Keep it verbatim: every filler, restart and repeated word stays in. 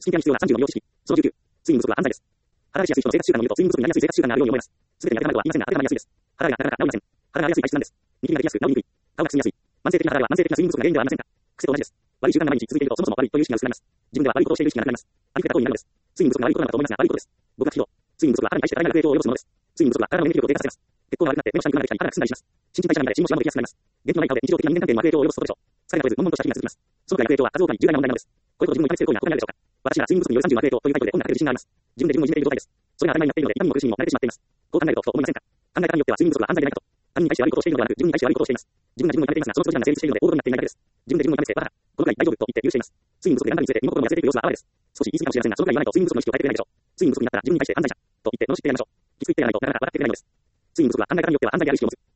資金手に必要なさんじゅうの用意識。そのじゅうきゅう、睡眠不足は犯罪です。腹がしやすい人の生活習慣を見ると、睡眠不足になりやすい生活習慣があるように思います。すべてに当てはまるとは言いませんが、当てはまりやすいです。腹がなかなか治りません。腹が荒れやすい体質なんです。ニキビができやすく、治りにくい。顔がくすみやすい。慢性的な腹では慢性的な睡眠不足が原因ではありませんか。癖と同じです。悪い習慣が毎日続いていると、そもそも悪いという意識が薄くなります。自分では悪いことをしている意識がなくなります。ありふれた行為になるのです。睡眠不足が悪いことなのだと思いますが、悪いことです。僕が聞くと、睡眠不足は腹に対して多大なる影響を及ぼすものです。睡眠不足は体の免疫力を低下させます。血行が悪くなって目の下にクマができたり、腹がくすんだりします。新陳代謝が乱れ、心も血ができやすくなります。元気のない顔で日常的な人間関係にも悪影響を及ぼすことでしょう。疲れが取れず、悶々とした日々が続きます。そのくらいの影響は数多くに重大な問題なのです。こういうことを自分を痛めつける行為には他にあるでしょうか。私なら睡眠不足によるさんじゅうの悪影響というタイトルで本が書ける自信があります。自分で自分をいじめている状態です。それが当たり前になっているので、痛みも苦しみにも慣れてしまっています。こう考えると、そう思いませんか。考え方によっては睡眠不足は犯罪でないかと。他人に対して悪いことをしているのではなく、自分に対して悪いことをしています。自分が自分を痛めていますが、その数字が成立しているので、オードになっていないだけです。自分で自分を痛めつけ、バカだ、このくらい大丈夫と言って許しています。睡眠不足で何かについて身も心も痩せていく様子が現れです。少し言い過ぎかもしれませんが、そのくらい言わないと睡眠不足の意識を変えてくれないでしょう。睡眠不足になったら自分に対して犯罪者と言って罵ってやりましょう。きつく言ってやらないとなかなか笑ってくれないのです。睡眠不足は考え方によっては犯罪である意識を持つ。